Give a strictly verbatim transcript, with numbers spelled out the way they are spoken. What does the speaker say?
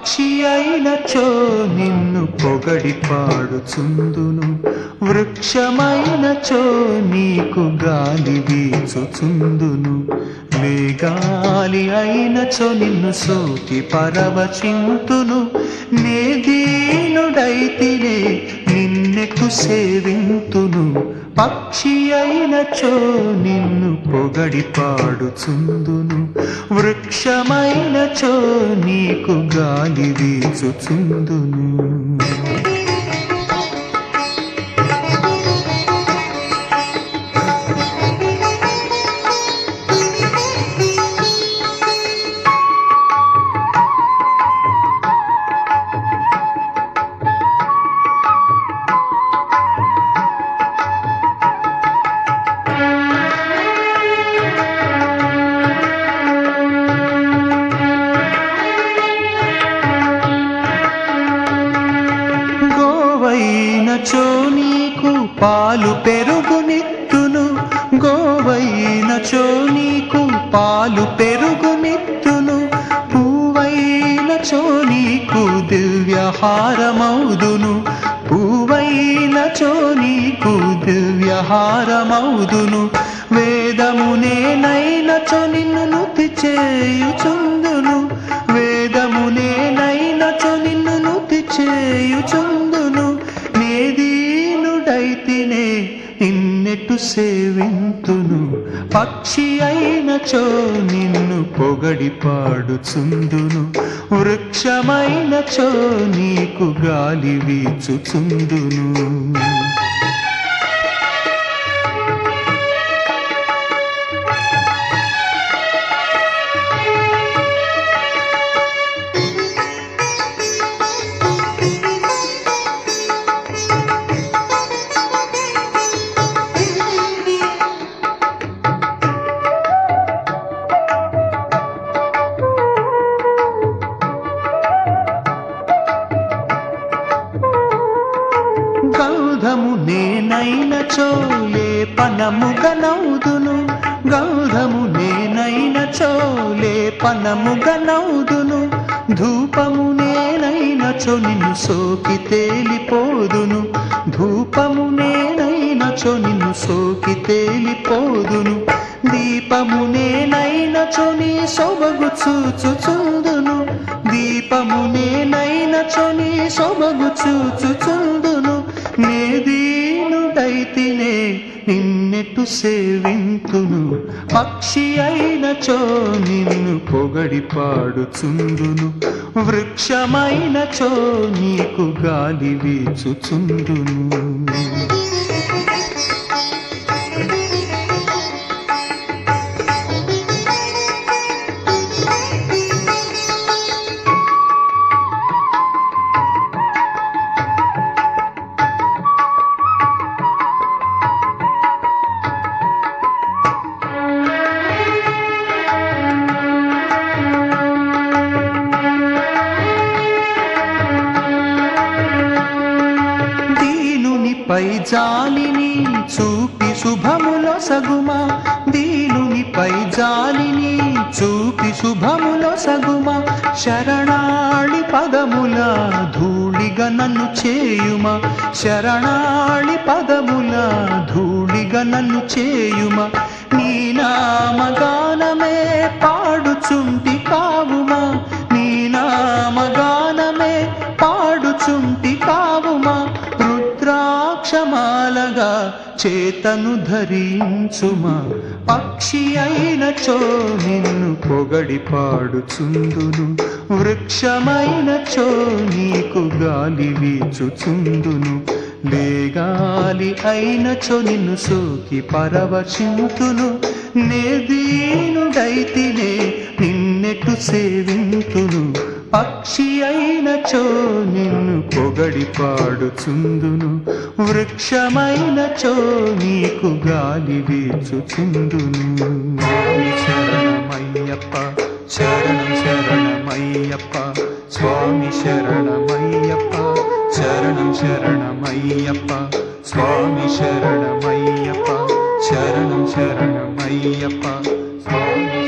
పక్షి అయినచో నిన్ను పొగడి పాడుచుందును, వృక్షమైనచో నీకు గాలి వీచుచుందును. మేఘాలి అయినచో నిన్ను సోకి పరవచింతును, నే దీనుడైతినే నిన్నెటు సేవింతును. పక్షి అయినచో నిన్ను పొగడి పాడుచుందును, వృక్షమైనచో నీకు గాలి వీచుచుందును. గోవైనచో నీకు పాలు పెరుగునిత్తును, గోవైనచో నీకు పాలు పెరుగునిత్తును. పువ్వైనచో నీకు దివ్యహారమౌదును, పువ్వైనచో నీకు దివ్యహారమౌదును. వేదమునేనైనచో నిన్ను నుతి చేయుచుందును, వేదమునేనైనచో నిన్ను నుతి చేయుచుందును. నే దీనుడైతినే నిన్నెటు సేవింతును, పక్షి అయినచో నిన్ను పొగడి పాడుచుందును, వృక్షమైనచో నీకు గాలి వీచుచుందును. గౌధము నేనైనచో లేపనముగనౌదును, గౌధము నేనైనచో లేపనముగనౌదును. ధూపము నేనైనచో నిన్ను సోకి తేలిపోదును, ధూపము నేనైనచో నిన్ను సోకి తేలిపోదును. దీపము నేనైనచో నీ సొబగు చూచుచుందును, దీపము నేనైనచో నీ సొబగు చూచుచుందును. నే దీనుడైతినే నిన్నెటు సేవింతును, పక్షి అయినచో నిన్ను పొగడి పాడుచుందును, వృక్షమైనచో నీకు గాలి వీచుచుందును. పై జాలిని చూపి శుభములో సగుమా, దీనునిపై జాలిని చూపి శుభములో సగుమా. శరణాళి పదముల ధూళిగా నన్ను చేయుమా, శరణాళి పదముల ధూళిగా నన్ను చేయుమా. నీ నామగానమే పాడుచుంటి కావుమా, నీ నామగానమే పాడుచుంటి కావుమా. రుద్రాక్షమాలగా చేతను ధరించుమా, పక్షి అయినచో నిన్ను పొగడి పాడుచుందును, వృక్షమైనచో నీకు గాలి వీచుచుందును. లేగాలి అయినచో నిన్ను సోకి పరవశింతును, నే దీనుడైతినే నిన్నెటు సేవింతును. పక్షి అయినచో నిన్ను పొగడి పాడుచుందును, వృక్షమైనచో నీకు గాలి వీచుచుందును. శరణమయ్యప్ప శరణం శరణమయ్యప్ప, స్వామి శరణమయ్యప్ప శరణం శరణమయ్యప్ప, స్వామి శరణమయ్యప్ప శరణం శరణమయ్యప్ప, స్వామి